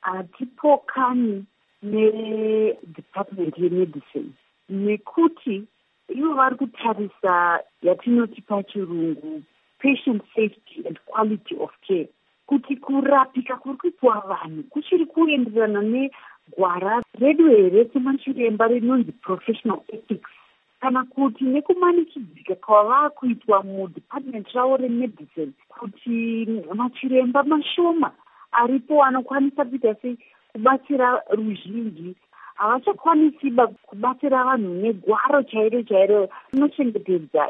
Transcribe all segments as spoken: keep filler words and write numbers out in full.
hatipokani nedepartment yemedicine nekuti ivo vari kutarisa yatinoti pachirungu patient safety and quality of care, kuti kurapika kuri kuitwa vanhu kuchiri kuenderana negwara redu here semachiremba rinonzi professional ethics, kana kuti nekumanikidzika kwava kuitwa mudepartment ravo remedicine, kuti machiremba mashoma aripo anokwanisa kuita sei kubatsira ruzhinji havachakwanisiba kubatsira vanhu negwaro chairo chairo inochengetedza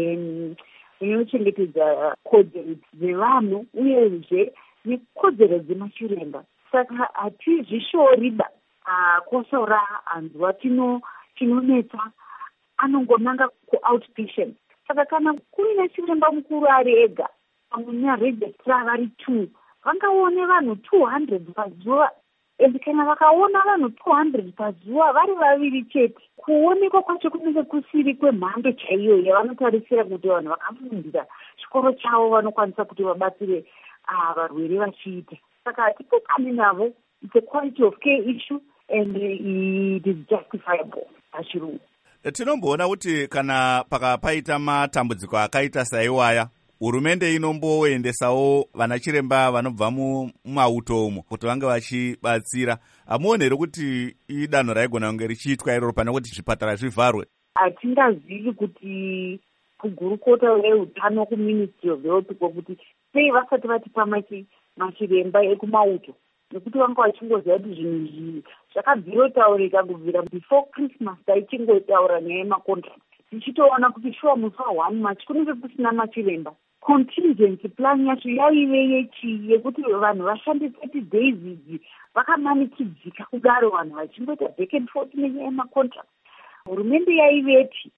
inochengetedza kodzero dzevanhu uyezve nekodzero dzemachiremba. Saka hatizvishoriba kosora hanzwa tinonetsa anongonanga ku-outpatient. Saka kana kuina chiremba mukuru ari ega pamwe naregistrar vari two vangaone vanhu two hundred pazuva, ende kana vakaona vanhu two hundred pazuva vari vaviri chete, kuonekwa kwacho kunenge kusiri kwemhando chaiyo yavanotarisira kuti vanhu vakafundira chikoro chavo vanokwanisa kuti vabatsire varwere vachiita. Saka hatipokani navo. It's a quality of care issue and it is justifiable pachirungu. Tinomboona kuti kana pakapaita matambudziko akaita saiwaya, hurumende inomboendesawo vanachiremba vanobva mumauto umo kuti vange vachibatsira. Hamuoni here kuti idanho raigona kunge richiitwa iroro pane kuti zvipatara zvivharwe? Hatingazivi kuti kugurukota reutano kuministry of health kwokuti sei vasati vatipa machiremba ekumauto, nekuti vanga vachingoziva kuti zvinhu izvi zvakabvirotaurika kubvira before Christmas. Taichingotaura nyaya yemacontract tichitoona kuti shuwa musi wa one March kunenge kusina machiremba. Contingency plan yacho yaive yechi yekuti vanhu vashande thirty days idzi vakamanikidzika kudaro vanhu vachingoita back and forth nenyaya yemacontract. Hurumende yaiveti